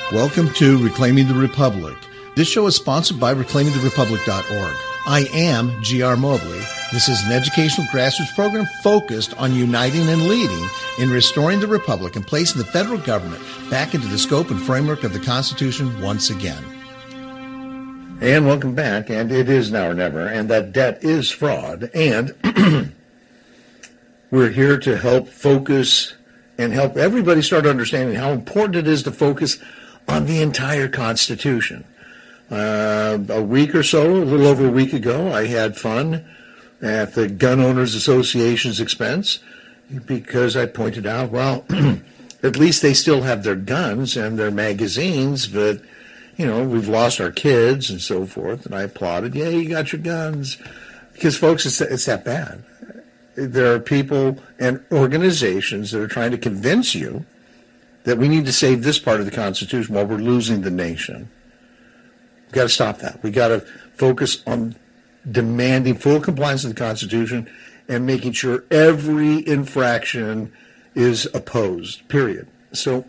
Welcome to Reclaiming the Republic. This show is sponsored by reclaimingtherepublic.org. I am G.R. Mobley. This is an educational grassroots program focused on uniting and leading in restoring the Republic and placing the federal government back into the scope and framework of the Constitution once again. And welcome back, and it is now or never, and that debt is fraud, and we're here to help focus and help everybody start understanding how important it is to focus on the entire Constitution. A week or so, a little over a week ago, I had fun at the Gun Owners Association's expense because I pointed out, well, at least they still have their guns and their magazines, but, you know, we've lost our kids and so forth, and I applauded, yeah, you got your guns. Because, folks, it's that bad. There are people and organizations that are trying to convince you that we need to save this part of the Constitution while we're losing the nation. We've got to stop that. We've got to focus on demanding full compliance with the Constitution and making sure every infraction is opposed, period. So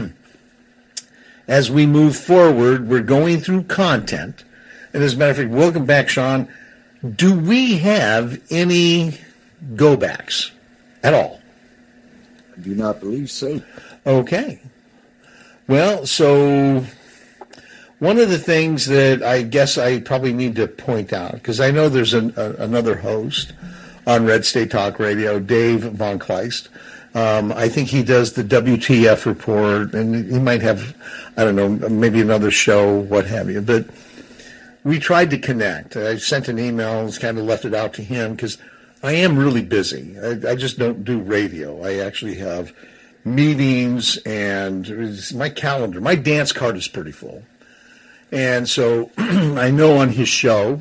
as we move forward, we're going through content. And as a matter of fact, welcome back, Sean. Do we have any go-backs at all? I do not believe so. Okay. Well, so one of the things that I guess I probably need to point out, because I know there's another host on Red State Talk Radio, Dave Von Kleist. I think he does the WTF report, and he might have, I don't know, maybe another show, what have you. But we tried to connect. I sent an email and kind of left it out to him because I am really busy. I just don't do radio. I actually have meetings, and my calendar, my dance card is pretty full. And so I know on his show,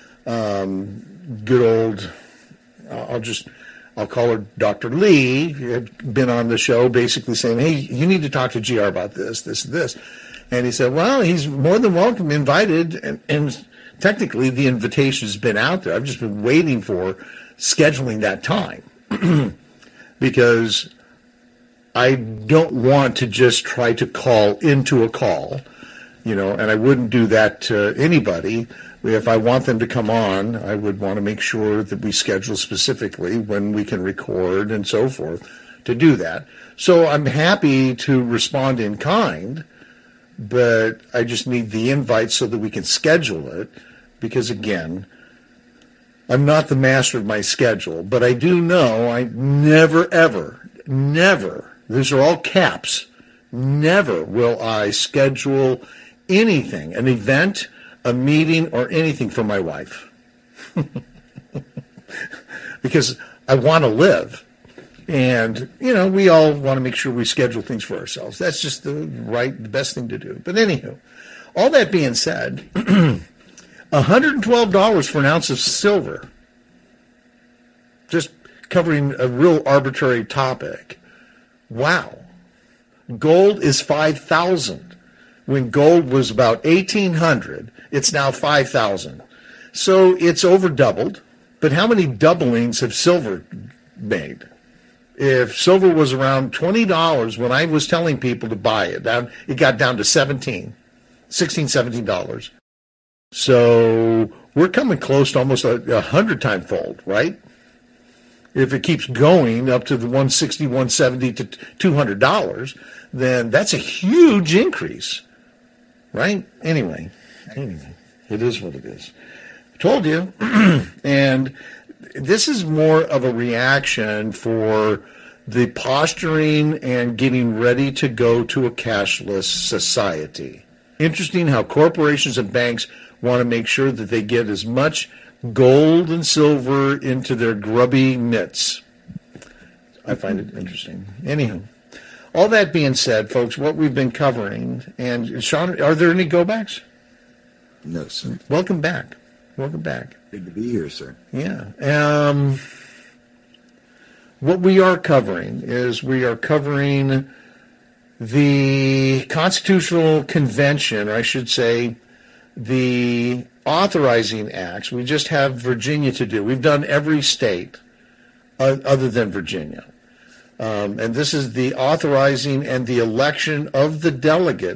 good old, I'll call her Dr. Lee, had been on the show basically saying, hey, you need to talk to GR about this, this, and this. And he said, well, he's more than welcome, invited, and technically the invitation has been out there. I've just been waiting for scheduling that time because I don't want to just try to call into a call, you know, and I wouldn't do that to anybody. If I want them to come on, I would want to make sure that we schedule specifically when we can record and so forth to do that. So I'm happy to respond in kind, but I just need the invite so that we can schedule it because, again, I'm not the master of my schedule, but I do know I never, ever, never, these are all caps, never will I schedule anything, an event, a meeting, or anything for my wife. Because I want to live. And, you know, we all want to make sure we schedule things for ourselves. That's just the best thing to do. But anywho, all that being said, $112 for an ounce of silver. Just covering a real arbitrary topic. Wow. Gold is $5,000. When gold was about $1,800, it's now $5,000. So it's over doubled. But how many doublings have silver made? If silver was around $20 when I was telling people to buy it, it got down to $16, $17. So we're coming close to almost 100-time fold, right? If it keeps going up to the $160, $170 to $200, then that's a huge increase, right? Anyway, it is what it is. I told you. And this is more of a reaction for the posturing and getting ready to go to a cashless society. Interesting how corporations and banks want to make sure that they get as much gold and silver into their grubby mitts. I find it interesting. Anyhow, all that being said, folks, what we've been covering, and Sean, are there any go-backs? No, sir. Welcome back. Welcome back. Good to be here, sir. Yeah. What we are covering is the Constitutional Convention, or I should say the authorizing acts. We just have Virginia to do. We've done every state other than Virginia. And this is the authorizing and the election of the delegates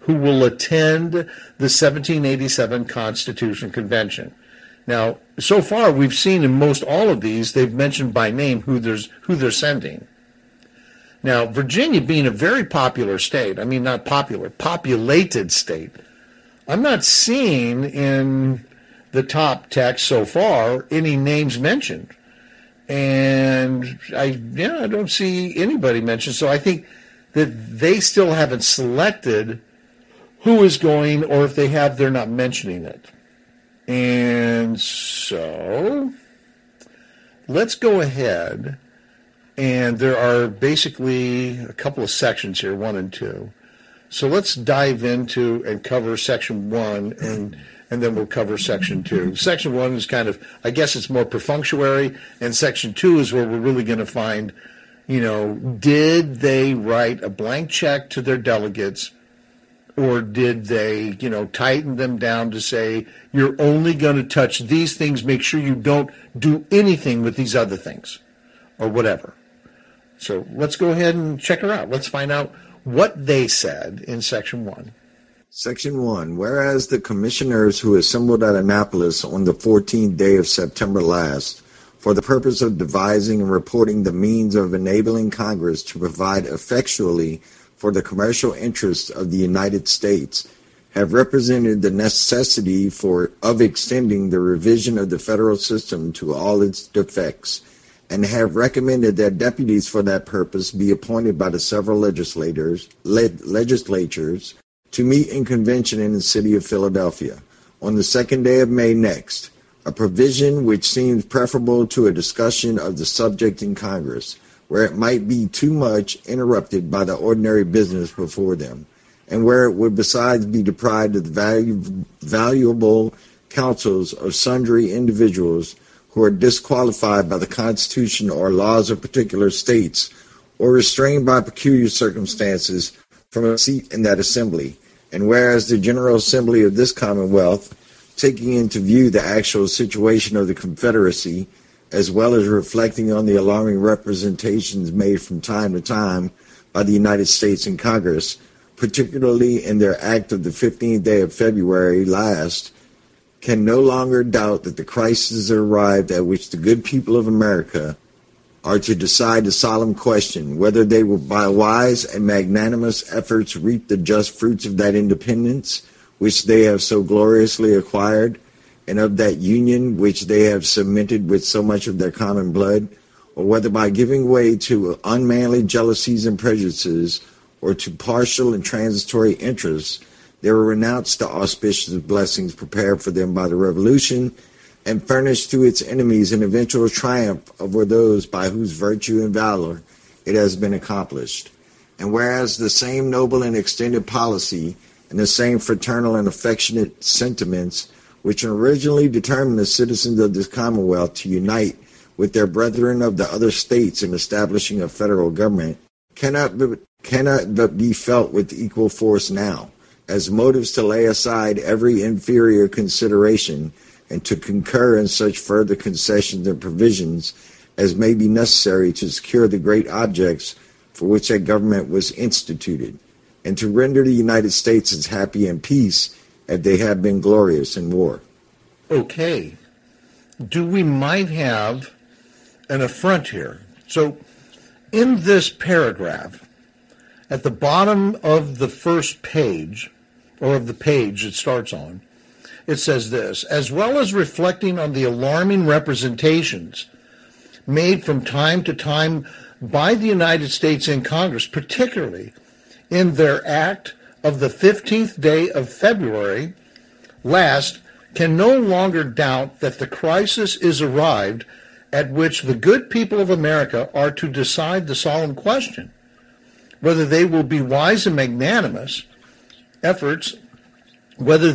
who will attend the 1787 Constitution Convention. Now, so far, we've seen in most all of these, they've mentioned by name who they're sending. Now, Virginia being a very popular state, I mean not popular, populated state, I'm not seeing in the top text so far any names mentioned. And I don't see anybody mentioned. So I think that they still haven't selected who is going, or if they have, they're not mentioning it. And so let's go ahead, and there are basically a couple of sections here, 1 and 2. So let's dive into and cover section 1, and then we'll cover section 2. Section 1 is kind of, I guess it's more perfunctory, and section 2 is where we're really going to find, did they write a blank check to their delegates, or did they, tighten them down to say, you're only going to touch these things, make sure you don't do anything with these other things, or whatever. So let's go ahead and check her out. Let's find out what they said in section 1. Section 1. Whereas the commissioners who assembled at Annapolis on the 14th day of September last, for the purpose of devising and reporting the means of enabling Congress to provide effectually for the commercial interests of the United States, have represented the necessity of extending the revision of the federal system to all its defects, and have recommended that deputies for that purpose be appointed by the several legislatures to meet in convention in the city of Philadelphia on the 2nd day of May next, a provision which seems preferable to a discussion of the subject in Congress, where it might be too much interrupted by the ordinary business before them, and where it would besides be deprived of the valuable counsels of sundry individuals who are disqualified by the Constitution or laws of particular states, or restrained by peculiar circumstances from a seat in that assembly. And whereas the General Assembly of this Commonwealth, taking into view the actual situation of the Confederacy, as well as reflecting on the alarming representations made from time to time by the United States in Congress, particularly in their act of the 15th day of February last, can no longer doubt that the crisis has arrived at which the good people of America are to decide the solemn question whether they will by wise and magnanimous efforts reap the just fruits of that independence which they have so gloriously acquired, and of that union which they have cemented with so much of their common blood, or whether by giving way to unmanly jealousies and prejudices, or to partial and transitory interests, they will renounce the auspicious blessings prepared for them by the Revolution, and furnish to its enemies an eventual triumph over those by whose virtue and valor it has been accomplished. And whereas the same noble and extended policy, and the same fraternal and affectionate sentiments which originally determined the citizens of this Commonwealth to unite with their brethren of the other states in establishing a federal government, cannot but be felt with equal force now, as motives to lay aside every inferior consideration and to concur in such further concessions and provisions as may be necessary to secure the great objects for which that government was instituted, and to render the United States as happy in peace as they have been glorious in war. Okay. We might have an affront here. So in this paragraph, at the bottom of the first page, or of the page it starts on, it says this: as well as reflecting on the alarming representations made from time to time by the United States in Congress, particularly in their act of the 15th day of February last, can no longer doubt that the crisis is arrived at which the good people of America are to decide the solemn question whether they will be wise and magnanimous efforts, reap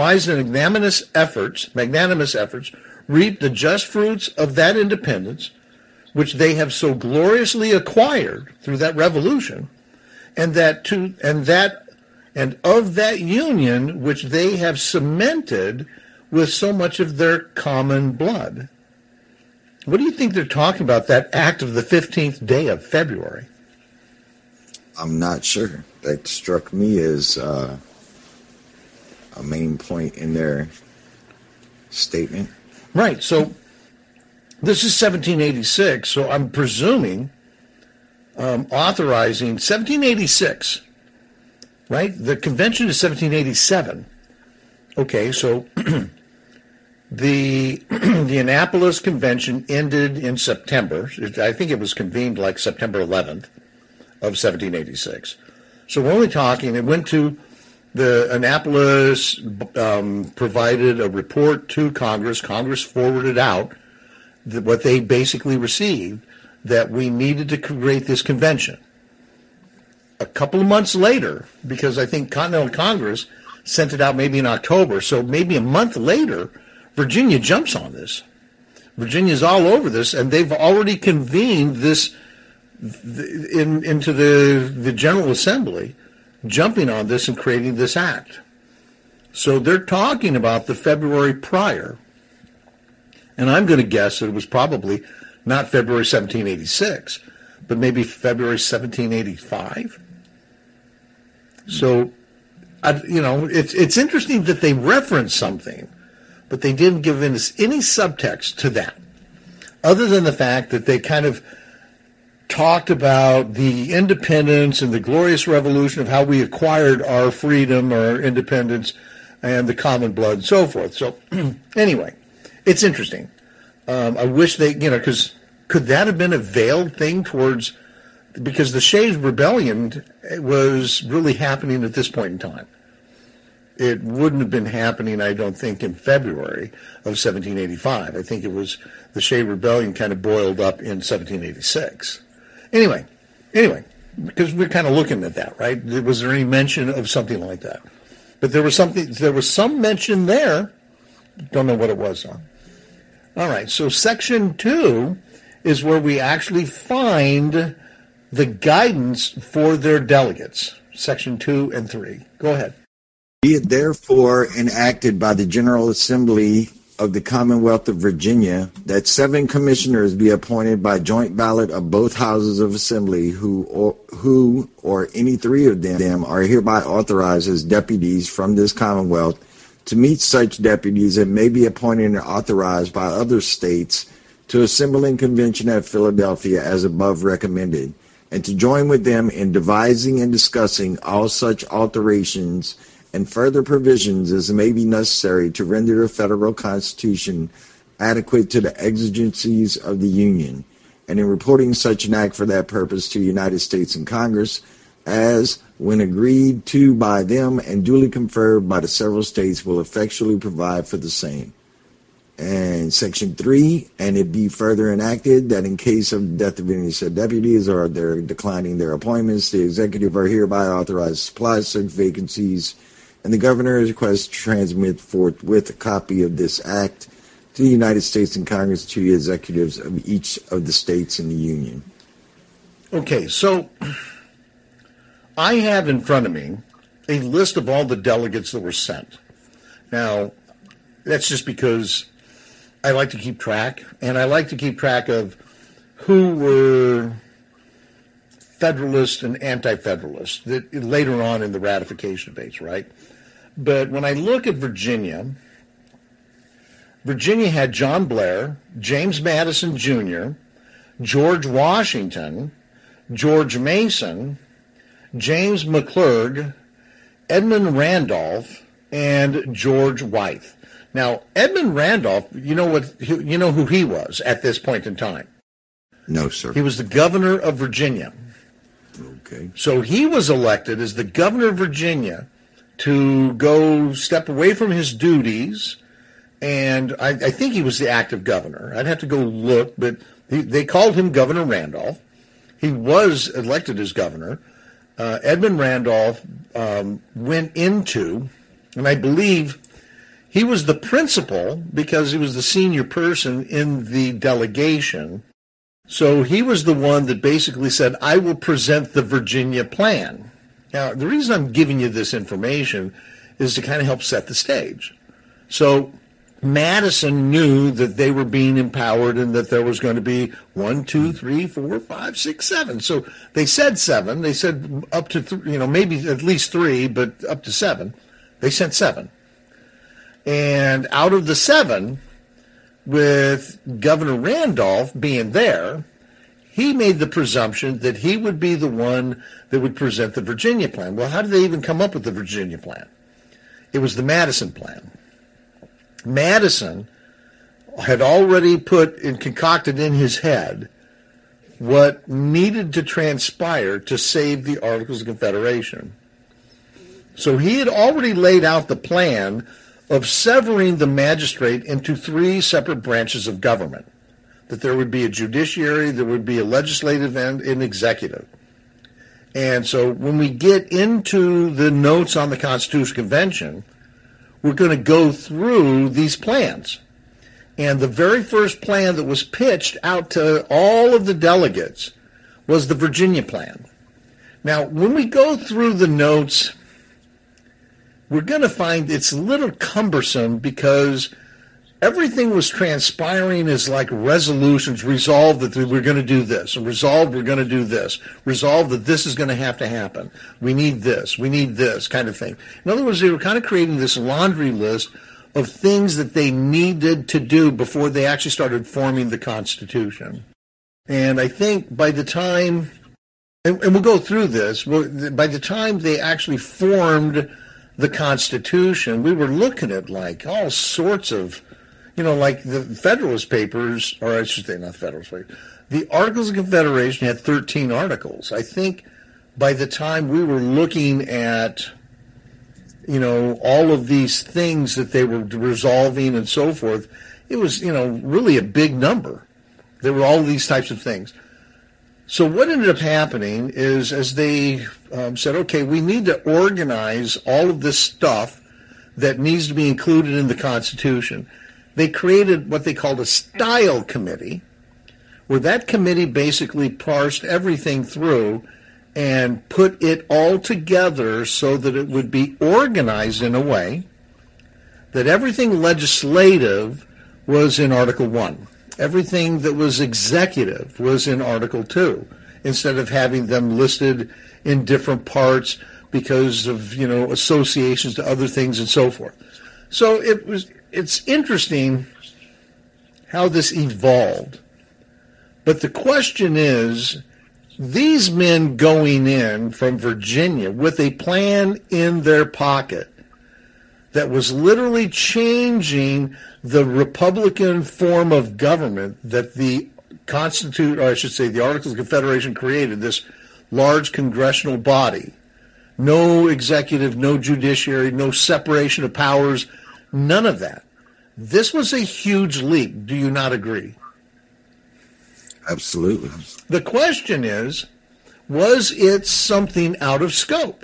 the just fruits of that independence which they have so gloriously acquired through that revolution, and of that union which they have cemented with so much of their common blood. What do you think they're talking about, that act of the 15th day of February? I'm not sure. That struck me as a main point in their statement. Right. So this is 1786. So I'm presuming authorizing 1786. Right. The convention is 1787. Okay. So the Annapolis Convention ended in September. I think it was convened like September 11th of 1786. So we're only talking, it went to the Annapolis, provided a report to Congress. Congress forwarded out what they basically received, that we needed to create this convention. A couple of months later, because I think Continental Congress sent it out maybe in October, so maybe a month later, Virginia jumps on this. Virginia's all over this, and they've already convened this into the General Assembly, jumping on this and creating this act. So they're talking about the February prior, and I'm going to guess that it was probably not February 1786, but maybe February 1785. So, it's interesting that they reference something, but they didn't give us any subtext to that, other than the fact that they kind of talked about the independence and the glorious revolution of how we acquired our freedom, our independence, and the common blood and so forth. So anyway, it's interesting. I wish they, because could that have been a veiled thing towards, because the Shays' Rebellion was really happening at this point in time. It wouldn't have been happening, I don't think, in February of 1785. I think it was the Shays' Rebellion kind of boiled up in 1786. Anyway, because we're kind of looking at that, right? Was there any mention of something like that? But there was some mention there. Don't know what it was, though. All right, so Section 2 is where we actually find the guidance for their delegates. Section 2 and 3. Go ahead. Be it therefore enacted by the General Assembly of the Commonwealth of Virginia that 7 commissioners be appointed by joint ballot of both houses of assembly who or any 3 of them are hereby authorized as deputies from this Commonwealth to meet such deputies and may be appointed and authorized by other states to assemble in convention at Philadelphia as above recommended, and to join with them in devising and discussing all such alterations and further provisions as may be necessary to render the federal Constitution adequate to the exigencies of the Union, and in reporting such an act for that purpose to the United States and Congress, as, when agreed to by them and duly conferred by the several states, will effectually provide for the same. And Section 3, and it be further enacted that in case of death of any said deputies or they're declining their appointments, the executive are hereby authorized to supply such vacancies, and the governor is requested to transmit forthwith a copy of this act to the United States and Congress, to the executives of each of the states in the Union. Okay, so I have in front of me a list of all the delegates that were sent. Now, that's just because I like to keep track, and I like to keep track of who were Federalist and Anti-Federalist later on in the ratification debates, right? But when I look at Virginia, Virginia had John Blair, James Madison Jr., George Washington, George Mason, James McClurg, Edmund Randolph, and George Wythe. Now, Edmund Randolph, you know who he was at this point in time? No, sir. He was the governor of Virginia. Okay. So he was elected as the governor of Virginia to go step away from his duties, and I think he was the active governor. I'd have to go look, but they called him Governor Randolph. He was elected as governor. Edmund Randolph went into, and I believe he was the principal because he was the senior person in the delegation. So he was the one that basically said, I will present the Virginia plan. Now, the reason I'm giving you this information is to kind of help set the stage. So Madison knew that they were being empowered and that there was going to be 1, 2, 3, 4, 5, 6, 7. So they said 7. They said up to, maybe at least 3, but up to 7. They sent 7. And out of the 7, with Governor Randolph being there, he made the presumption that he would be the one that would present the Virginia plan. Well, how did they even come up with the Virginia plan? It was the Madison plan. Madison had already put and concocted in his head what needed to transpire to save the Articles of Confederation. So he had already laid out the plan of severing the magistrate into 3 separate branches of government. That there would be a judiciary, there would be a legislative, and an executive. And so when we get into the notes on the Constitutional Convention, we're going to go through these plans. And the very first plan that was pitched out to all of the delegates was the Virginia plan. Now, when we go through the notes, we're going to find it's a little cumbersome because everything was transpiring as like resolutions, resolved that we're going to do this, and resolved we're going to do this, resolved that this is going to happen. We need this kind of thing. In other words, they were kind of creating this laundry list of things that they needed to do before they actually started forming the Constitution. And I think by the time, and we'll go through this, by the time they actually formed the Constitution, we were looking at like all sorts of, like the Federalist Papers, or I should say not the Federalist Papers, the Articles of Confederation had 13 articles. I think by the time we were looking at, all of these things that they were resolving and so forth, it was, really a big number. There were all these types of things. So what ended up happening is as they said, okay, we need to organize all of this stuff that needs to be included in the Constitution. They created what they called a style committee, where that committee basically parsed everything through and put it all together so that it would be organized in a way that everything legislative was in Article 1. Everything that was executive was in Article 2, instead of having them listed in different parts because of, associations to other things and so forth. So it's interesting how this evolved. But the question is, these men going in from Virginia with a plan in their pocket that was literally changing the Republican form of government that the the Articles of Confederation created, this large congressional body. No executive, no judiciary, no separation of powers, none of that. This was a huge leap. Do you not agree? Absolutely. The question is, was it something out of scope?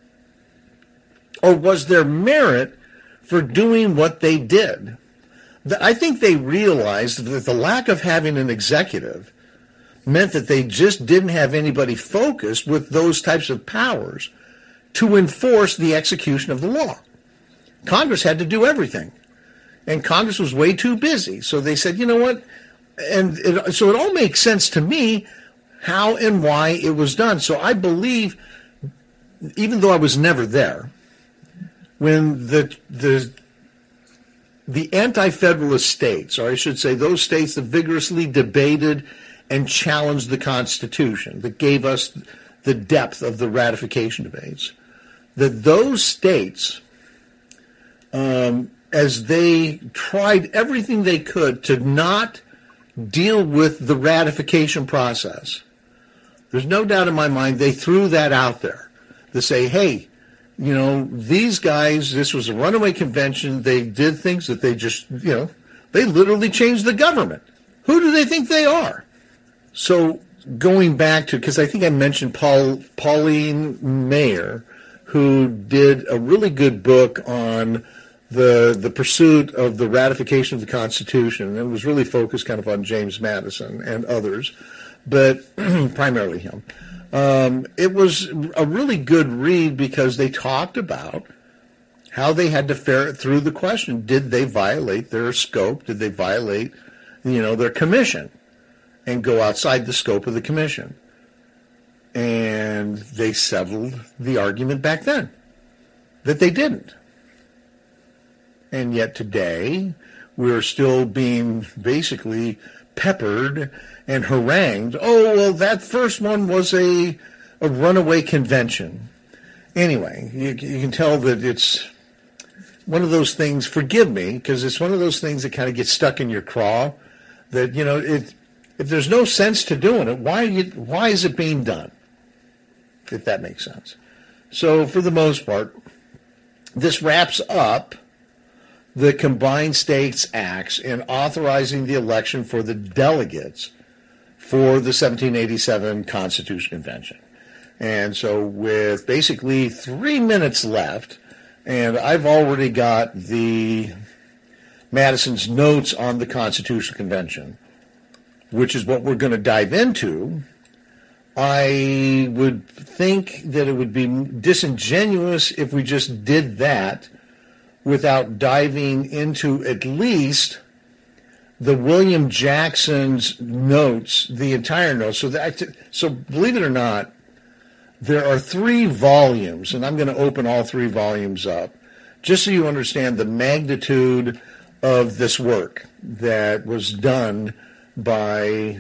Or was there merit for doing what they did? I think they realized that the lack of having an executive meant that they just didn't have anybody focused with those types of powers to enforce the execution of the law. Congress had to do everything. And Congress was way too busy. So they said, you know what? So it all makes sense to me how and why it was done. So I believe, even though I was never there, when the anti-federalist states, or I should say those states that vigorously debated and challenged the Constitution, that gave us the depth of the ratification debates, that those states, as they tried everything they could to not deal with the ratification process, there's no doubt in my mind they threw that out there to say, hey, these guys, this was a runaway convention. They did things that they just, they literally changed the government. Who do they think they are? So going back to, because I think I mentioned Pauline Maier, who did a really good book on the pursuit of the ratification of the Constitution. And it was really focused kind of on James Madison and others, but primarily him. It was a really good read because they talked about how they had to ferret through the question. Did they violate their scope? Did they violate, their commission and go outside the scope of the commission? And they settled the argument back then that they didn't. And yet today, we're still being basically peppered and harangued. Oh, well, that first one was a runaway convention. Anyway, you can tell that it's one of those things, forgive me, because it's one of those things that kind of gets stuck in your craw, that, if there's no sense to doing it, why is it being done? If that makes sense. So for the most part, this wraps up the Combined States Acts in authorizing the election for the delegates for the 1787 Constitution Convention. And so with basically 3 minutes left, and I've already got the Madison's notes on the Constitutional Convention, which is what we're going to dive into, I would think that it would be disingenuous if we just did that without diving into at least the William Jackson's notes, the entire notes. So believe it or not, there are 3 volumes, and I'm going to open all 3 volumes up, just so you understand the magnitude of this work that was done by,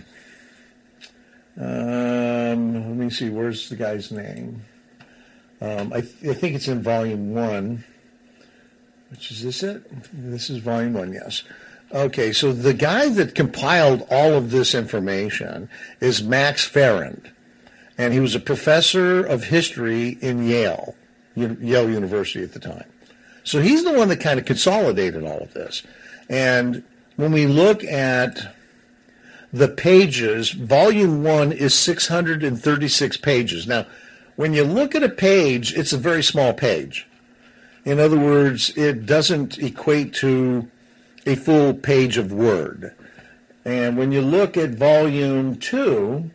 let me see, where's the guy's name? I think it's in volume 1, which is this it? This is volume 1, yes. Okay, so the guy that compiled all of this information is Max Farrand. And he was a professor of history in Yale University at the time. So he's the one that kind of consolidated all of this. And when we look at the pages, volume 1 is 636 pages. Now, when you look at a page, it's a very small page. In other words, it doesn't equate to a full page of Word. And when you look at volume 2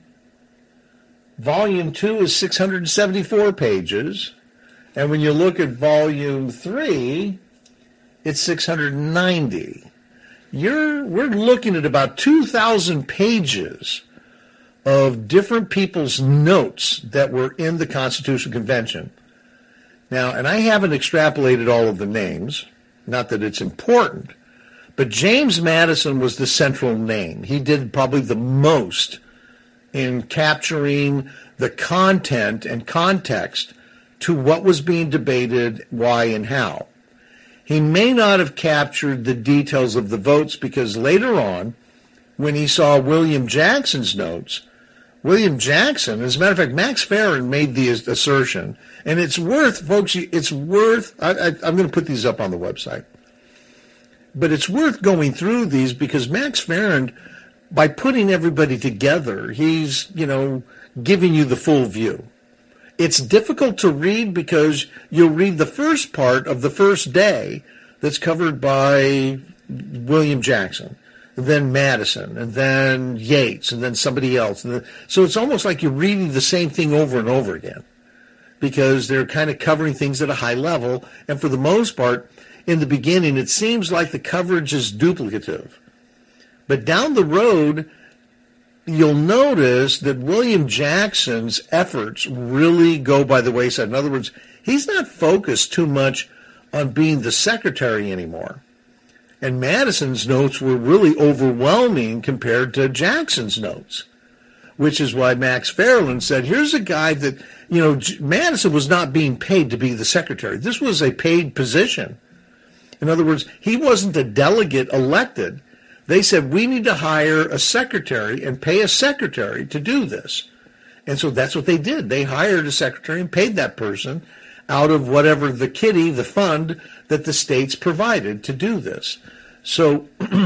is 674 pages. And when you look at volume 3, it's 690. We're looking at about 2,000 pages of different people's notes that were in the Constitutional Convention. Now, and I haven't extrapolated all of the names, not that it's important, but James Madison was the central name. He did probably the most in capturing the content and context to what was being debated, why, and how. He may not have captured the details of the votes because later on, when he saw William Jackson's notes, William Jackson, as a matter of fact, Max Farrand made the assertion, and it's worth, folks, I'm going to put these up on the website, but it's worth going through these because Max Farrand, by putting everybody together, he's, giving you the full view. It's difficult to read because you'll read the first part of the first day that's covered by William Jackson, and then Madison, and then Yates, and then somebody else. So it's almost like you're reading the same thing over and over again because they're kind of covering things at a high level. And for the most part, in the beginning, it seems like the coverage is duplicative. But down the road, you'll notice that William Jackson's efforts really go by the wayside. In other words, he's not focused too much on being the secretary anymore. And Madison's notes were really overwhelming compared to Jackson's notes, which is why Max Farrand said, here's a guy that, Madison was not being paid to be the secretary. This was a paid position. In other words, he wasn't a delegate elected. They said, we need to hire a secretary and pay a secretary to do this. And so that's what they did. They hired a secretary and paid that person out of whatever the kitty, the fund that the states provided to do this. So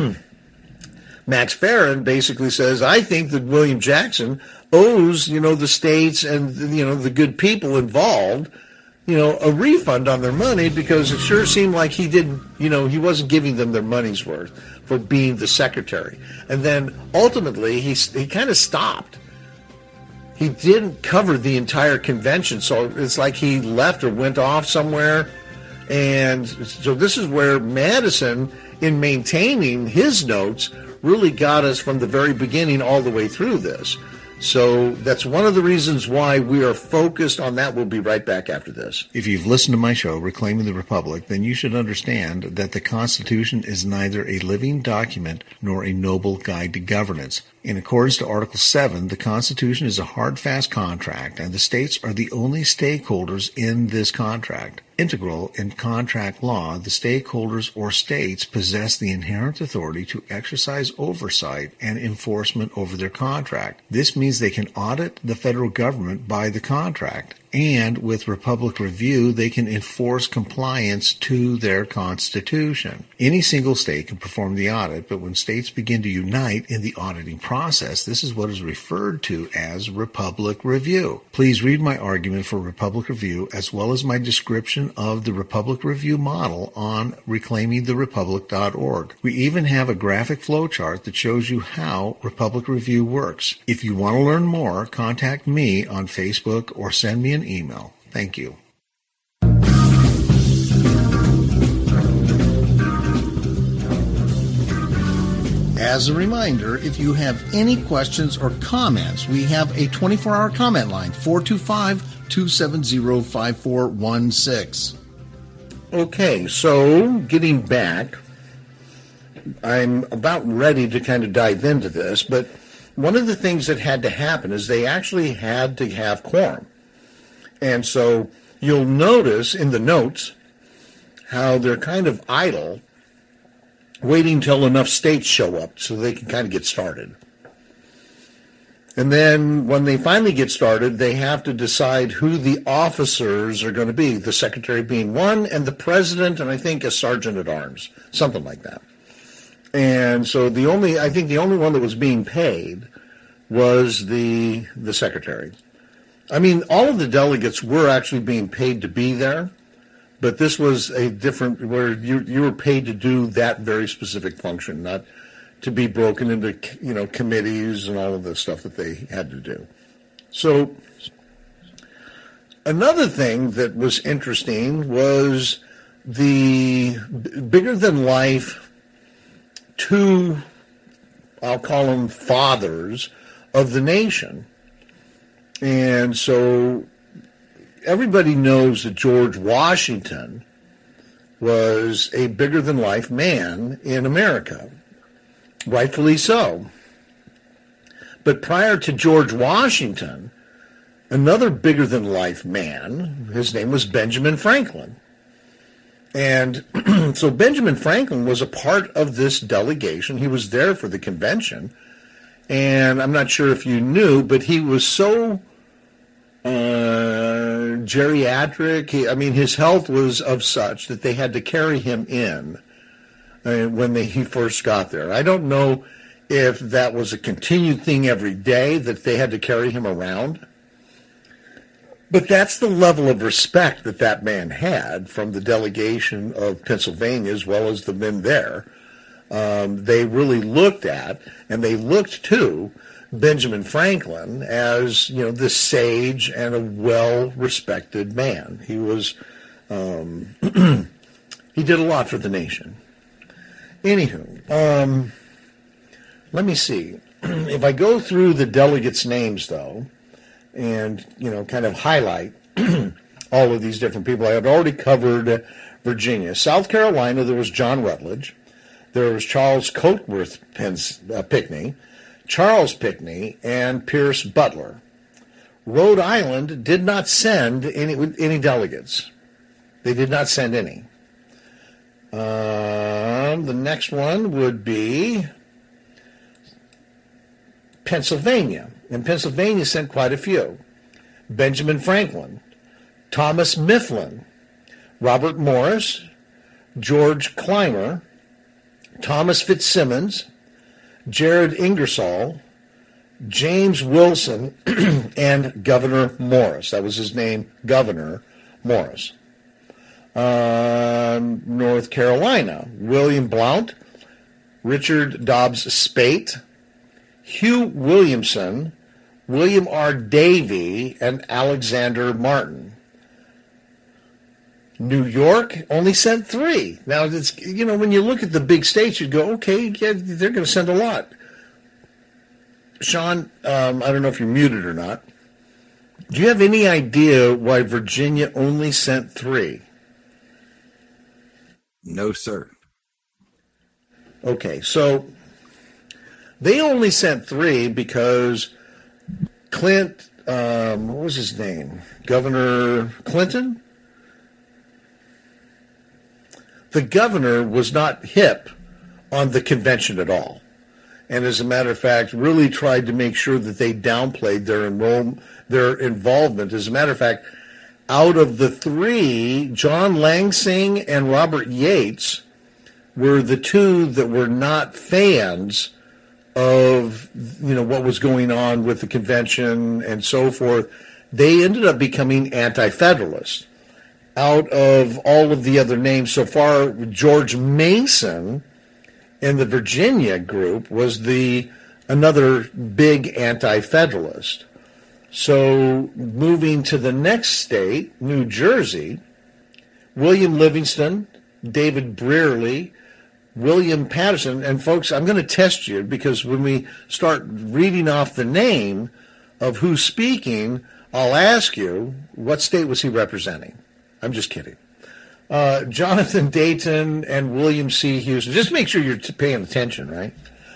Max Farrand basically says, I think that William Jackson owes, the states and, the good people involved, a refund on their money because it sure seemed like he didn't, he wasn't giving them their money's worth for being the secretary. And then ultimately he kind of stopped. He didn't cover the entire convention, so it's like he left or went off somewhere. And so this is where Madison, in maintaining his notes, really got us from the very beginning all the way through this. So that's one of the reasons why we are focused on that. We'll be right back after this. If you've listened to my show, Reclaiming the Republic, then you should understand that the Constitution is neither a living document nor a noble guide to governance. In accordance to Article 7, the Constitution is a hard, fast contract, and the states are the only stakeholders in this contract. Integral in contract law, the stakeholders or states possess the inherent authority to exercise oversight and enforcement over their contract. This means they can audit the federal government by the contract, and with Republic Review, they can enforce compliance to their Constitution. Any single state can perform the audit, but when states begin to unite in the auditing process, this is what is referred to as Republic Review. Please read my argument for Republic Review as well as my description of the Republic Review model on reclaimingtherepublic.org. We even have a graphic flowchart that shows you how Republic Review works. If you want to learn more, contact me on Facebook or send me an email. Thank you. As a reminder, if you have any questions or comments, we have a 24-hour comment line, 425-270-5416. Okay, so getting back, I'm about ready to kind of dive into this, but one of the things that had to happen is they actually had to have quorum. And so you'll notice in the notes how they're kind of idle, waiting till enough states show up so they can kind of get started. And then when they finally get started, they have to decide who the officers are going to be, the secretary being one, and the president, and I think a sergeant at arms, something like that. And so I think the only one that was being paid was the secretary. I mean, all of the delegates were actually being paid to be there, but this was a different, where you were paid to do that very specific function, not to be broken into, committees and all of the stuff that they had to do. So another thing that was interesting was the bigger-than-life two, I'll call them fathers of the nation. And so everybody knows that George Washington was a bigger-than-life man in America, rightfully so. But prior to George Washington, another bigger-than-life man, his name was Benjamin Franklin. And so Benjamin Franklin was a part of this delegation. He was there for the convention. And I'm not sure if you knew, but he was so geriatric. His health was of such that they had to carry him in when he first got there. I don't know if that was a continued thing every day that they had to carry him around. But that's the level of respect that man had from the delegation of Pennsylvania as well as the men there. They really looked at, and they looked to Benjamin Franklin as, this sage and a well-respected man. He was, he did a lot for the nation. Anywho, let me see. If I go through the delegates' names, though, and, kind of highlight all of these different people, I had already covered Virginia. South Carolina, there was John Rutledge. There was Charles Cokeworth Pinckney, Charles Pinckney, and Pierce Butler. Rhode Island did not send any delegates. They did not send any. The next one would be Pennsylvania. And Pennsylvania sent quite a few. Benjamin Franklin, Thomas Mifflin, Robert Morris, George Clymer, Thomas Fitzsimmons, Jared Ingersoll, James Wilson, and Governor Morris. That was his name, Governor Morris. North Carolina, William Blount, Richard Dobbs Speight, Hugh Williamson, William R. Davie, and Alexander Martin. New York only sent 3. Now, it's, when you look at the big states, you'd go, okay, yeah, they're going to send a lot. Sean, I don't know if you're muted or not. Do you have any idea why Virginia only sent 3? No, sir. Okay, so they only sent 3 because what was his name? Governor Clinton? The governor was not hip on the convention at all. And as a matter of fact, really tried to make sure that they downplayed their involvement. As a matter of fact, out of the 3, John Lansing and Robert Yates were the 2 that were not fans of, what was going on with the convention and so forth. They ended up becoming anti-federalists. Out of all of the other names so far, George Mason in the Virginia group was another big anti-federalist. So moving to the next state, New Jersey, William Livingston, David Brearley, William Patterson, and folks, I'm going to test you because when we start reading off the name of who's speaking, I'll ask you, what state was he representing? I'm just kidding. Jonathan Dayton and William C. Houston. Just make sure you're paying attention, right?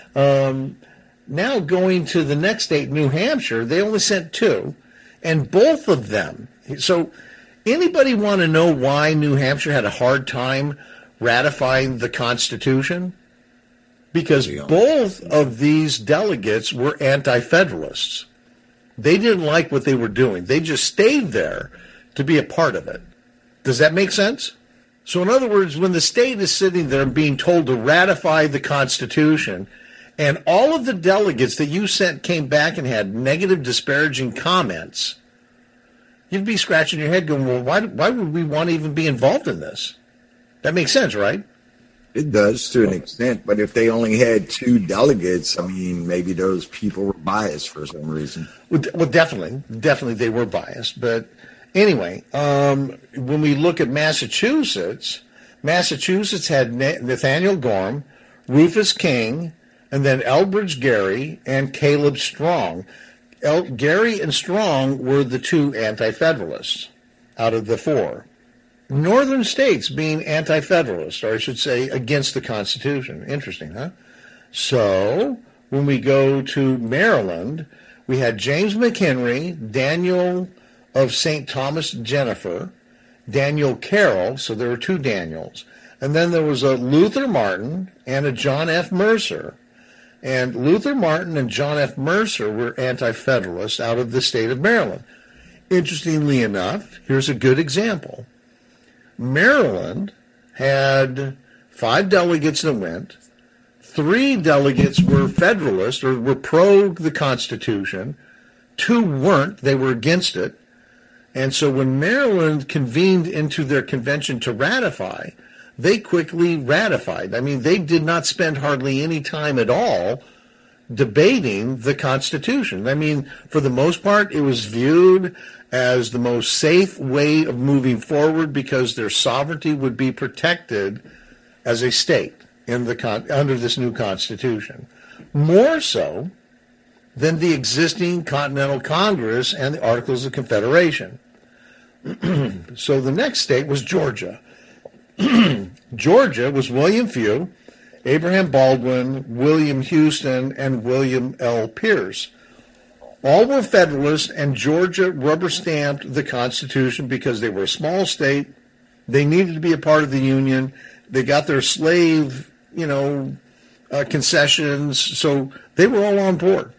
Now going to the next state, New Hampshire, they only sent 2, and both of them. So anybody want to know why New Hampshire had a hard time ratifying the Constitution? Because both of these delegates were anti-federalists. They didn't like what they were doing. They just stayed there to be a part of it. Does that make sense? So in other words, when the state is sitting there and being told to ratify the Constitution, and all of the delegates that you sent came back and had negative, disparaging comments, you'd be scratching your head going, well, why would we want to even be involved in this? That makes sense, right? It does to an extent, but if they only had 2 delegates, I mean, maybe those people were biased for some reason. Well, definitely they were biased. But anyway, when we look at Massachusetts had Nathaniel Gorham, Rufus King, and then Elbridge Gerry and Caleb Strong. Gerry and Strong were the 2 anti-federalists out of the 4. Northern states being anti-federalist, or I should say against the Constitution. Interesting, huh? So when we go to Maryland, we had James McHenry, Daniel of St. Thomas Jennifer, Daniel Carroll, so there were 2 Daniels. And then there was a Luther Martin and a John F. Mercer. And Luther Martin and John F. Mercer were anti-federalists out of the state of Maryland. Interestingly enough, here's a good example. Maryland had 5 delegates that went. 3 delegates were Federalists or were pro the Constitution. 2 weren't. They were against it. And so when Maryland convened into their convention to ratify, they quickly ratified. I mean, they did not spend hardly any time at all debating the Constitution. I mean, for the most part, it was viewed as the most safe way of moving forward because their sovereignty would be protected as a state in under this new Constitution. More so than the existing Continental Congress and the Articles of Confederation. So the next state was Georgia. Georgia was William Few, Abraham Baldwin, William Houston, and William L. Pierce. All were Federalists, and Georgia rubber-stamped the Constitution because they were a small state. They needed to be a part of the Union. They got their slave, concessions, so they were all on board.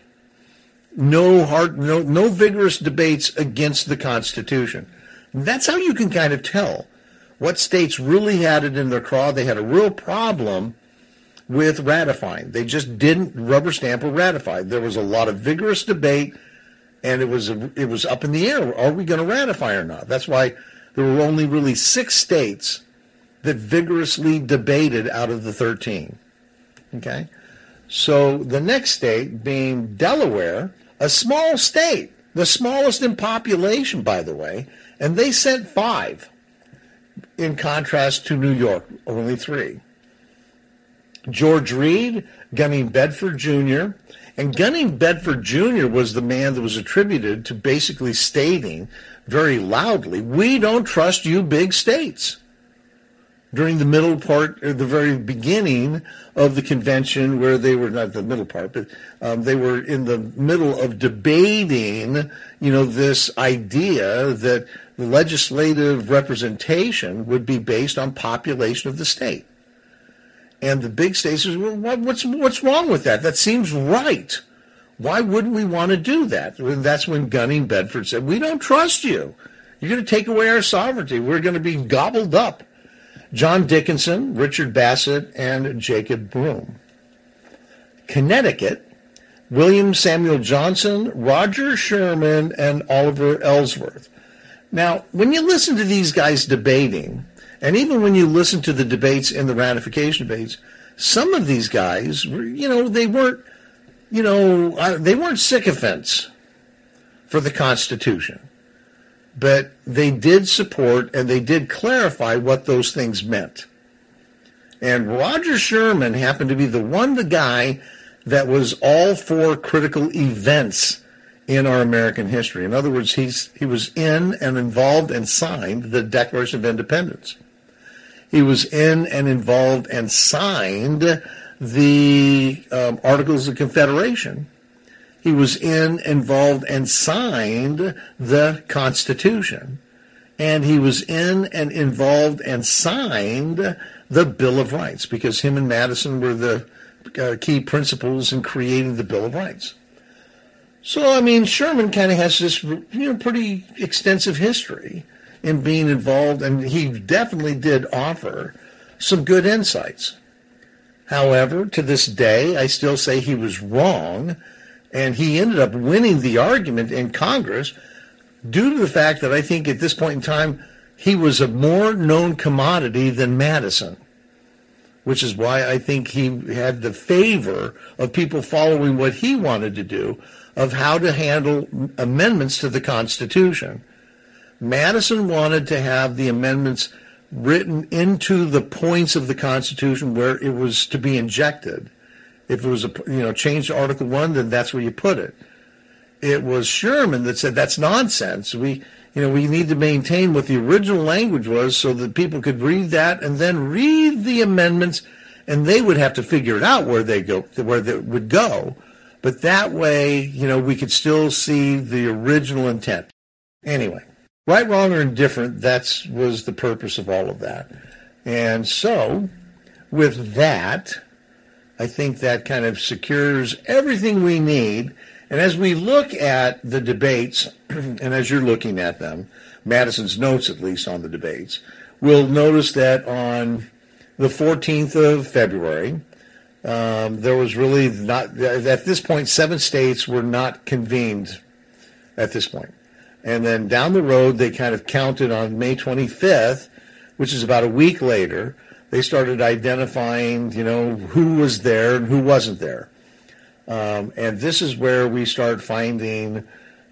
No vigorous debates against the Constitution. That's how you can kind of tell what states really had it in their craw. They had a real problem with ratifying. They just didn't rubber stamp or ratify. There was a lot of vigorous debate, and it was up in the air. Are we going to ratify or not? That's why there were only really 6 states that vigorously debated out of the 13. Okay? So the next state being Delaware, a small state, the smallest in population, by the way, and they sent 5, in contrast to New York, only 3. George Reed, Gunning Bedford Jr., and Gunning Bedford Jr. was the man that was attributed to basically stating very loudly, "We don't trust you big states," during the middle part, or the very beginning of the convention, where they were not the middle part, but they were in the middle of debating, this idea that the legislative representation would be based on population of the state. And the big states says, "Well, what's wrong with that? That seems right. Why wouldn't we want to do that?" And that's when Gunning Bedford said, "We don't trust you. You're going to take away our sovereignty. We're going to be gobbled up." John Dickinson, Richard Bassett, and Jacob Broome. Connecticut, William Samuel Johnson, Roger Sherman, and Oliver Ellsworth. Now, when you listen to these guys debating, and even when you listen to the debates in the ratification debates, some of these guys, they weren't sycophants for the Constitution, but they did support and they did clarify what those things meant. And Roger Sherman happened to be the guy that was all for critical events in our American history. In other words, he was in and involved and signed the Declaration of Independence. He was in and involved and signed the Articles of Confederation. He was involved and signed the Constitution. And he was in and involved and signed the Bill of Rights, because him and Madison were the key principals in creating the Bill of Rights. So, Sherman kind of has this, pretty extensive history in being involved, and he definitely did offer some good insights. However, to this day, I still say he was wrong, and he ended up winning the argument in Congress due to the fact that I think at this point in time, he was a more known commodity than Madison, which is why I think he had the favor of people following what he wanted to do of how to handle amendments to the Constitution. Madison wanted to have the amendments written into the points of the Constitution where it was to be injected. If it was change to Article 1, then that's where you put it. It was Sherman that said that's nonsense. We need to maintain what the original language was so that people could read that and then read the amendments, and they would have to figure it out where they would go. But that way, we could still see the original intent. Anyway. Right, wrong, or indifferent, that was the purpose of all of that. And so, with that, I think that kind of secures everything we need. And as we look at the debates, and as you're looking at them, Madison's notes at least on the debates, we'll notice that on the 14th of February, there was really not, at this point, 7 states were not convened at this point. And then down the road, they kind of counted on May 25th, which is about a week later. They started identifying, who was there and who wasn't there. And this is where we start finding,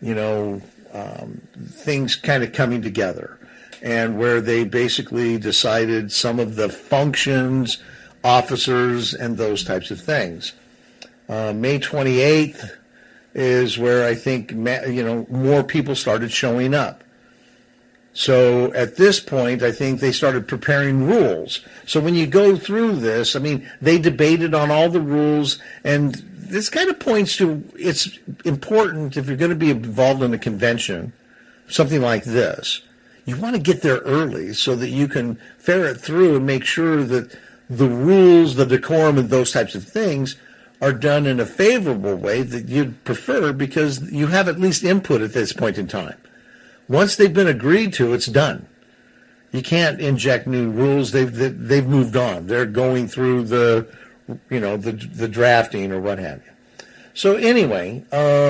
things kind of coming together, and where they basically decided some of the functions, officers, and those types of things. May 28th is where I think, more people started showing up. So at this point, I think they started preparing rules. So when you go through this, they debated on all the rules, and this kind of points to it's important if you're going to be involved in a convention, something like this, you want to get there early so that you can ferret through and make sure that the rules, the decorum, and those types of things are done in a favorable way that you'd prefer, because you have at least input at this point in time. Once they've been agreed to, it's done. You can't inject new rules. They've moved on. They're going through the drafting or what have you. So anyway,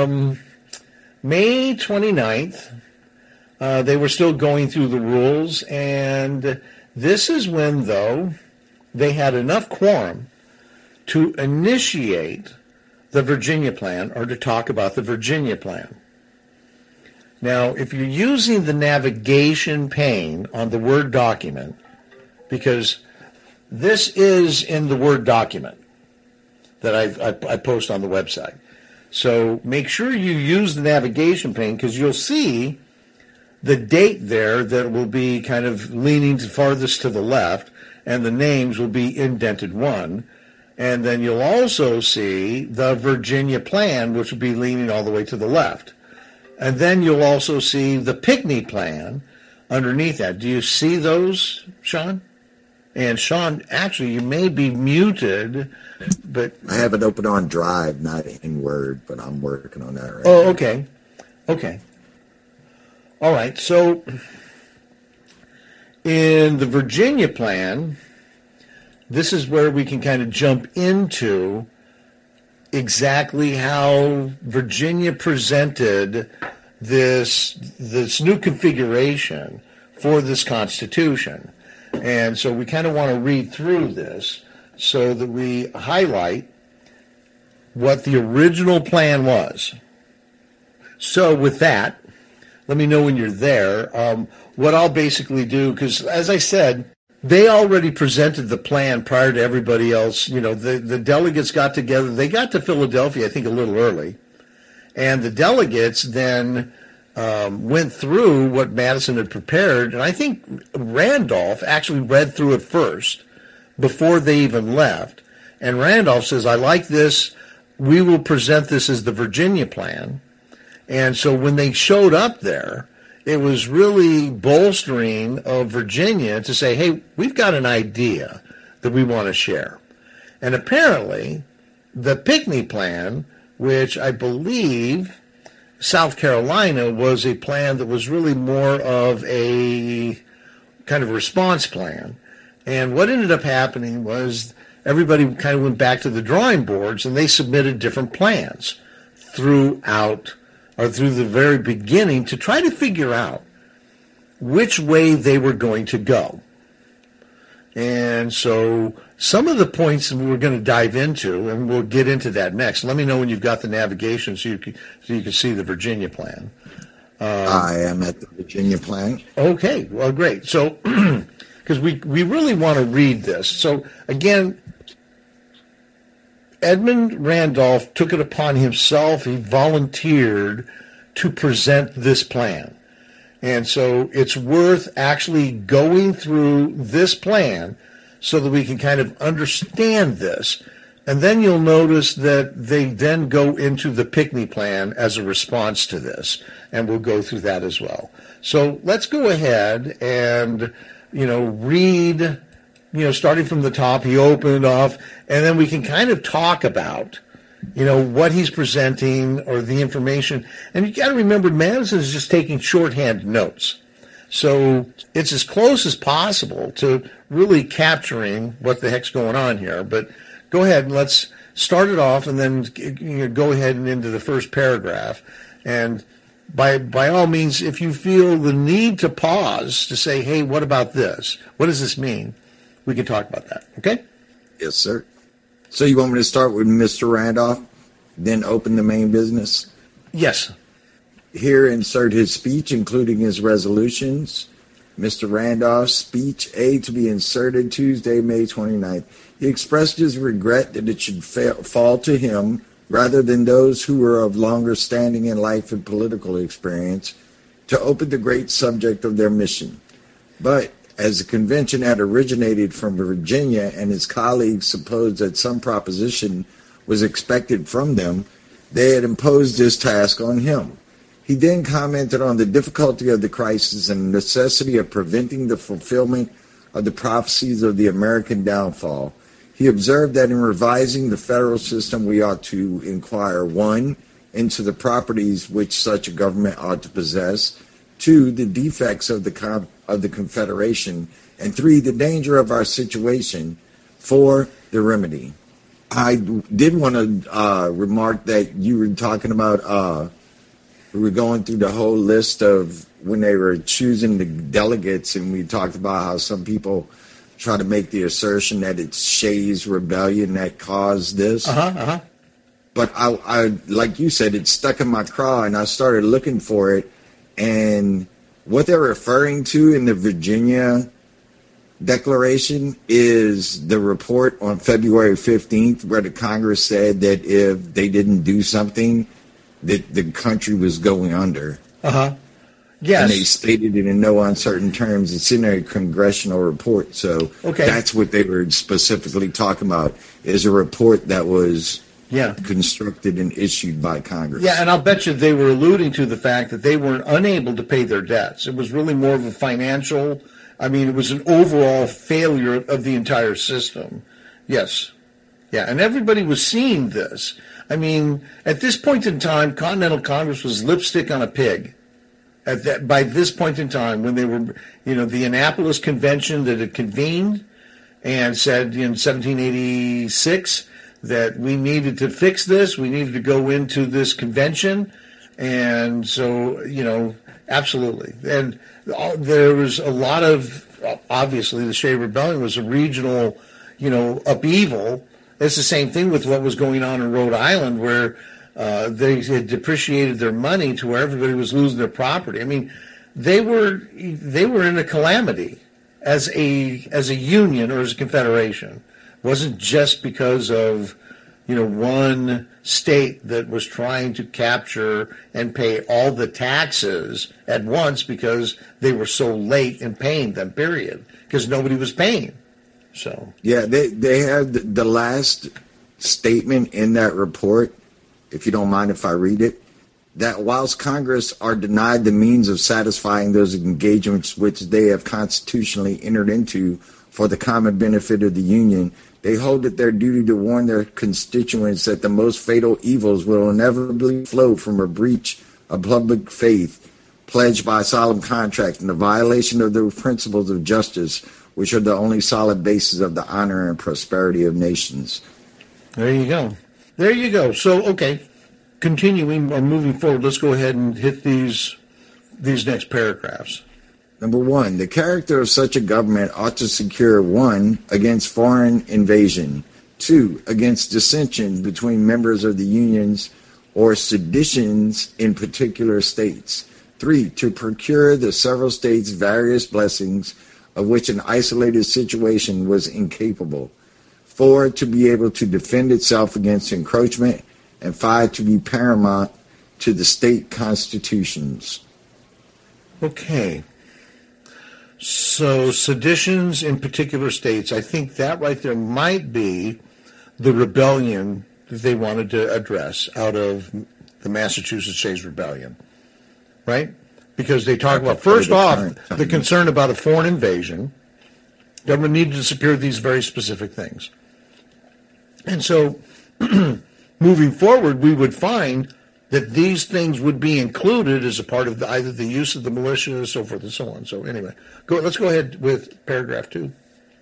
May 29th, they were still going through the rules, and this is when, though, they had enough quorum to initiate the Virginia Plan, or to talk about the Virginia Plan. Now, if you're using the navigation pane on the Word document, because This is in the Word document that I post on the website. So make sure you use the navigation pane, because you'll see the date there that will be kind of leaning farthest to the left, and the names will be indented 1. And then you'll also see the Virginia plan, which will be leaning all the way to the left. And then you'll also see the Pinckney plan underneath that. Do you see those, Sean? And Sean, actually, you may be muted, but I have it open on Drive, not in Word, but I'm working on that right now. Oh, okay. Okay. All right. So in the Virginia plan, this is where we can kind of jump into exactly how Virginia presented this new configuration for this Constitution. And so we kind of want to read through this so that we highlight what the original plan was. So with that, let me know when you're there. What I'll basically do, because as I said, they already presented the plan prior to everybody else. You know, the delegates got together. They got to Philadelphia, I think, a little early. And the delegates then went through what Madison had prepared. And I think Randolph actually read through it first before they even left. And Randolph says, I like this. We will present this as the Virginia plan. And so when they showed up there, it was really bolstering of Virginia to say, hey, we've got an idea that we want to share. And apparently, the Pinckney plan, which I believe South Carolina was a plan that was really more of a kind of response plan. And what ended up happening was everybody kind of went back to the drawing boards, and they submitted different plans through the very beginning to try to figure out which way they were going to go. And so some of the points that we're going to dive into, and we'll get into that next. Let me know when you've got the navigation so you can see the Virginia plan. I am at the Virginia plan. Okay, well, great. So, because we really want to read this. So, again, Edmund Randolph took it upon himself. He volunteered to present this plan. And so it's worth actually going through this plan so that we can kind of understand this. And then you'll notice that they then go into the Pinckney plan as a response to this. And we'll go through that as well. So let's go ahead and, read, starting from the top. He opened off, and then we can kind of talk about what he's presenting or the information. And you got to remember, Madison is just taking shorthand notes. So it's as close as possible to really capturing what the heck's going on here. But go ahead and let's start it off, and then go ahead and into the first paragraph. And by all means, if you feel the need to pause to say, hey, what about this? What does this mean? We can talk about that. Okay? Yes, sir. So you want me to start with Mr. Randolph, then open the main business? Yes. Here insert his speech, including his resolutions. Mr. Randolph's speech, A, to be inserted Tuesday, May 29th. He expressed his regret that it should fall to him, rather than those who were of longer standing in life and political experience, to open the great subject of their mission. But as the convention had originated from Virginia and his colleagues supposed that some proposition was expected from them, they had imposed this task on him. He then commented on the difficulty of the crisis and the necessity of preventing the fulfillment of the prophecies of the American downfall. He observed that in revising the federal system, we ought to inquire, 1, into the properties which such a government ought to possess, 2, the defects of the Confederation, and 3, the danger of our situation, 4, the remedy. I did want to remark that you were talking about, we were going through the whole list of when they were choosing the delegates, and we talked about how some people try to make the assertion that it's Shays' rebellion that caused this. But I, like you said, it stuck in my craw, and I started looking for it. And what they're referring to in the Virginia declaration is the report on February 15th where the Congress said that if they didn't do something, that the country was going under. Uh-huh. Yes. And they stated it in no uncertain terms. It's in a congressional report. So that's what they were specifically talking about, is a report that was constructed and issued by Congress. Yeah, and I'll bet you they were alluding to the fact that they were unable to pay their debts. It was really more of a financial, it was an overall failure of the entire system. Yes. Yeah, and everybody was seeing this. At this point in time, Continental Congress was lipstick on a pig. By this point in time, when they were, the Annapolis Convention that had convened and said in 1786 that we needed to fix this, we needed to go into this convention, and so, absolutely. And there was a lot of, obviously, the Shea Rebellion was a regional, upheaval. It's the same thing with what was going on in Rhode Island, where they had depreciated their money to where everybody was losing their property. They were in a calamity as a union or as a confederation. It wasn't just because of one state that was trying to capture and pay all the taxes at once because they were so late in paying them. Period, because nobody was paying. So they have the last statement in that report, if you don't mind if I read it, that whilst Congress are denied the means of satisfying those engagements which they have constitutionally entered into for the common benefit of the Union, they hold it their duty to warn their constituents that the most fatal evils will inevitably flow from a breach of public faith pledged by solemn contract and the violation of the principles of justice, which are the only solid basis of the honor and prosperity of nations. There you go. There you go. So, continuing or moving forward, let's go ahead and hit these next paragraphs. Number one, the character of such a government ought to secure 1, against foreign invasion, 2, against dissension between members of the unions or seditions in particular states, 3, to procure the several states various blessings of which an isolated situation was incapable, 4, to be able to defend itself against encroachment, and 5, to be paramount to the state constitutions. Okay. So seditions in particular states, I think that right there might be the rebellion that they wanted to address out of the Massachusetts Shays Rebellion, right? Because they talk about, first off, the concern about a foreign invasion. Government needed to secure these very specific things. And so moving forward, we would find that these things would be included as a part of either the use of the militia, so forth and so on. So anyway, let's go ahead with paragraph 2.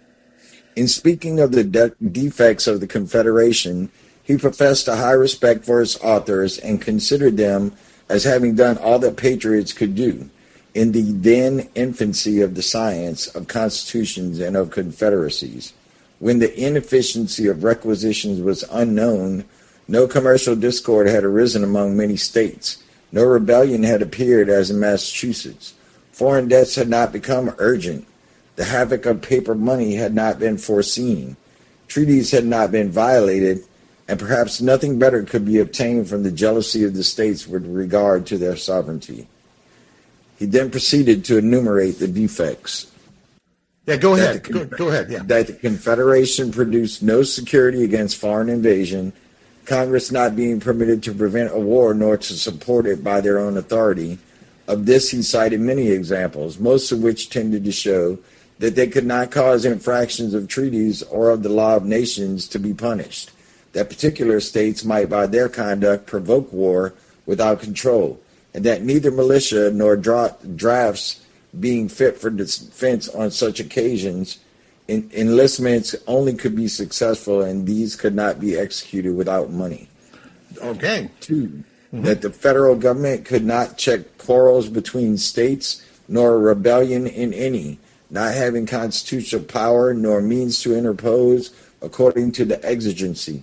In speaking of the defects of the Confederation, he professed a high respect for its authors and considered them as having done all that patriots could do in the then infancy of the science of constitutions and of confederacies. When the inefficiency of requisitions was unknown, no commercial discord had arisen among many states. No rebellion had appeared as in Massachusetts. Foreign debts had not become urgent. The havoc of paper money had not been foreseen. Treaties had not been violated, and perhaps nothing better could be obtained from the jealousy of the states with regard to their sovereignty. He then proceeded to enumerate the defects. Yeah, go ahead. Go ahead. Yeah. That the Confederation produced no security against foreign invasion, Congress not being permitted to prevent a war nor to support it by their own authority. Of this he cited many examples, most of which tended to show that they could not cause infractions of treaties or of the law of nations to be punished, that particular states might by their conduct provoke war without control, and that neither militia nor drafts being fit for defense on such occasions, enlistments only could be successful, and these could not be executed without money. Okay. 2, that the federal government could not check quarrels between states, nor rebellion in any, not having constitutional power nor means to interpose according to the exigency.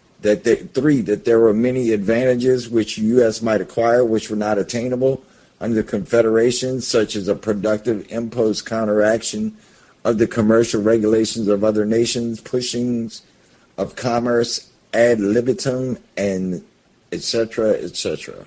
3, that there were many advantages which the U.S. might acquire which were not attainable under the Confederation, such as a productive imposed counteraction of the commercial regulations of other nations, pushings of commerce ad libitum, and etc., etc.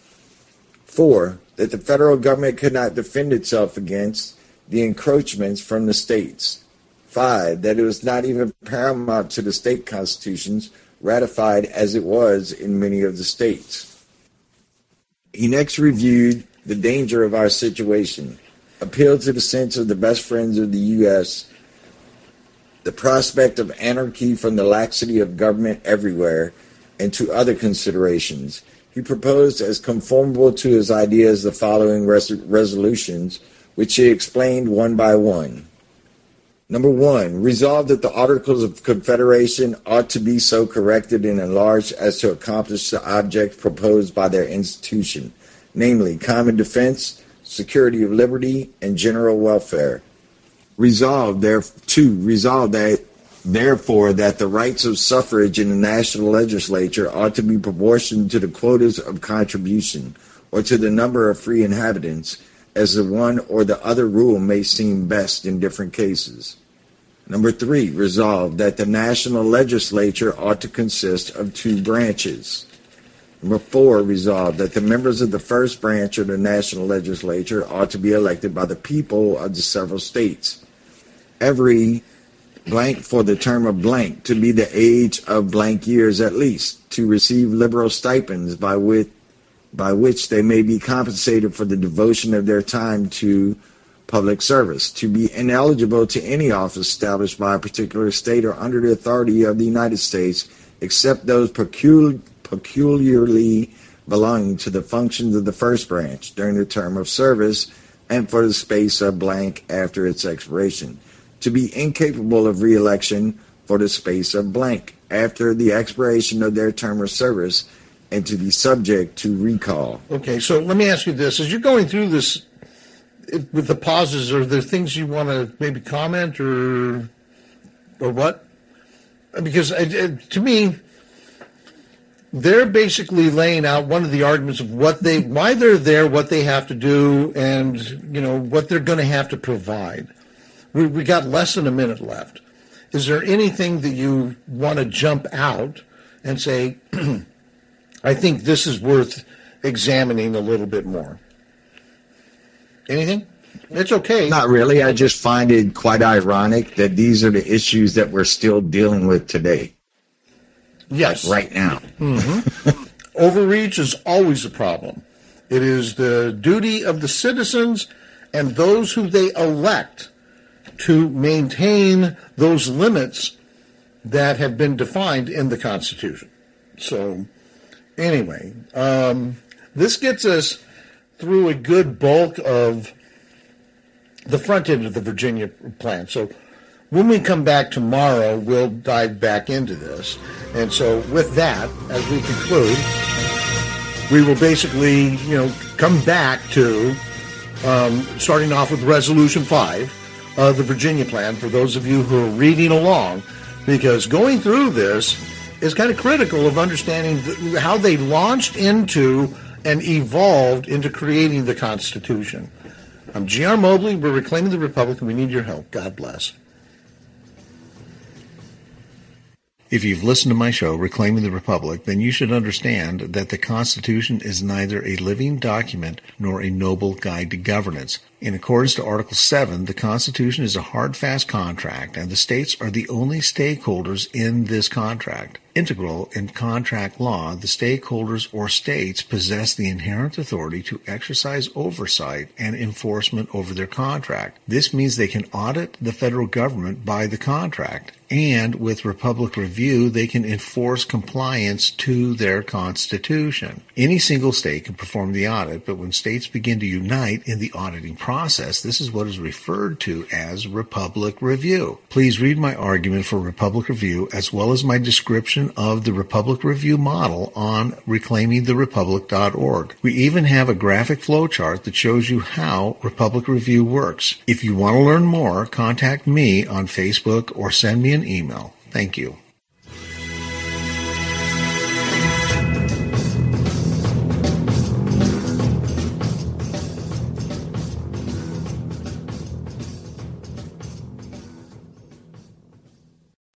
4, that the federal government could not defend itself against the encroachments from the states. 5, that it was not even paramount to the state constitutions, ratified as it was in many of the states. He next reviewed the danger of our situation, appealed to the sense of the best friends of the U.S., the prospect of anarchy from the laxity of government everywhere, and to other considerations. He proposed as conformable to his ideas the following resolutions, which he explained one by one. Number 1, resolve that the Articles of Confederation ought to be so corrected and enlarged as to accomplish the object proposed by their institution, namely common defense, security of liberty, and general welfare. Resolve that therefore that the rights of suffrage in the national legislature ought to be proportioned to the quotas of contribution, or to the number of free inhabitants, as the one or the other rule may seem best in different cases. Number 3, resolve that the national legislature ought to consist of 2 branches. Number 4, resolve that the members of the first branch of the national legislature ought to be elected by the people of the several states. Every blank for the term of blank to be the age of blank years at least, to receive liberal stipends by which they may be compensated for the devotion of their time to public service, to be ineligible to any office established by a particular state or under the authority of the United States, except those peculiarly belonging to the functions of the first branch during the term of service and for the space of blank after its expiration, to be incapable of re-election for the space of blank after the expiration of their term of service, and to be subject to recall. Okay, so let me ask you this. As you're going through this with the pauses, are there things you want to maybe comment or what? Because to me, they're basically laying out one of the arguments of why they're there, what they have to do, and what they're going to have to provide. We got less than a minute left. Is there anything that you want to jump out and say, I think this is worth examining a little bit more? Anything? It's okay. Not really. I just find it quite ironic that these are the issues that we're still dealing with today. Yes. Like right now. Mm-hmm. Overreach is always a problem. It is the duty of the citizens and those who they elect to maintain those limits that have been defined in the Constitution. So, anyway, this gets us through a good bulk of the front end of the Virginia plan. So when we come back tomorrow, we'll dive back into this. And so with that, as we conclude, we will basically, come back to starting off with Resolution 5, the Virginia plan, for those of you who are reading along, because going through this is kind of critical of understanding how they launched into and evolved into creating the Constitution. I'm G.R. Mobley. We're Reclaiming the Republic, and we need your help. God bless. If you've listened to my show, Reclaiming the Republic, then you should understand that the Constitution is neither a living document nor a noble guide to governance. In accordance to Article 7, the Constitution is a hard, fast contract, and the states are the only stakeholders in this contract. Integral in contract law, the stakeholders or states possess the inherent authority to exercise oversight and enforcement over their contract. This means they can audit the federal government by the contract, and with Republic Review, they can enforce compliance to their Constitution. Any single state can perform the audit, but when states begin to unite in the auditing process, this is what is referred to as Republic Review. Please read my argument for Republic Review as well as my description of the Republic Review model on reclaimingtherepublic.org. We even have a graphic flowchart that shows you how Republic Review works. If you want to learn more, contact me on Facebook or send me an email. Thank you.